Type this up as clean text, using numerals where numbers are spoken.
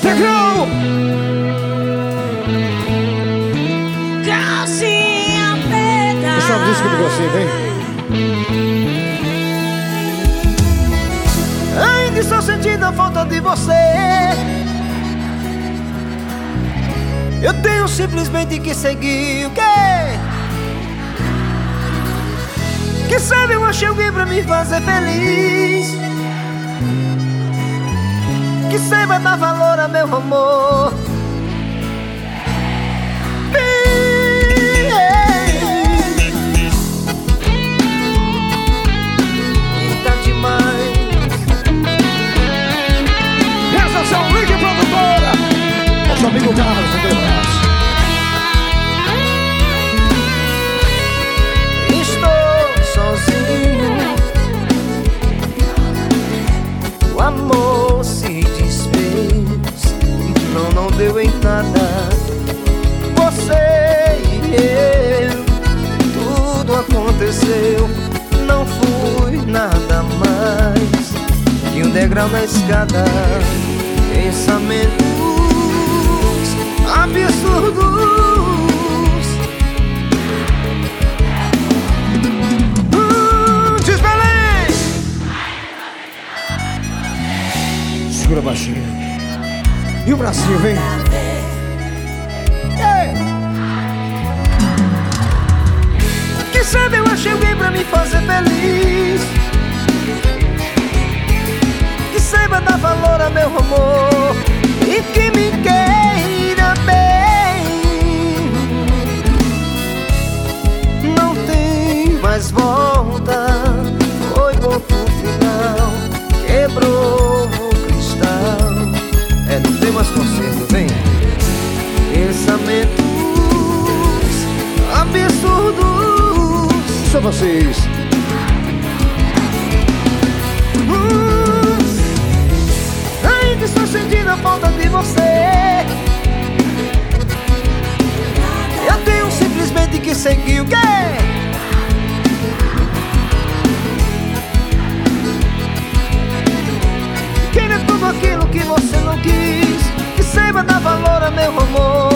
Chegou! Calcinha preta. Esse é um disco de você, vem. Ainda estou sentindo a falta de você. Eu tenho simplesmente que seguir o quê? Quem sabe eu achei alguém pra me fazer feliz, que saiba dar valor a meu amor. E tá demais. Essa é o Link Produtora. Nosso amigo Carlos, um abraço. O amor se desfez, não deu em nada. Você e eu, tudo aconteceu. Não fui nada mais que um degrau na escada. Pensamentos absurdos. Segura baixinho. E o bracinho, vem. Ei. Quem sabe eu achei alguém pra me fazer feliz, que saiba dar valor a meu amor e que me queira bem. Não tem mais volta, foi ponto final, quebrou. Não tem mais conserto, vem. Pensamentos absurdos. Só vocês. Ainda estou sentindo a falta de você. Eu tenho simplesmente que seguir o quê? Queira tudo aquilo que você não quis, que saiba dar valor a meu amor.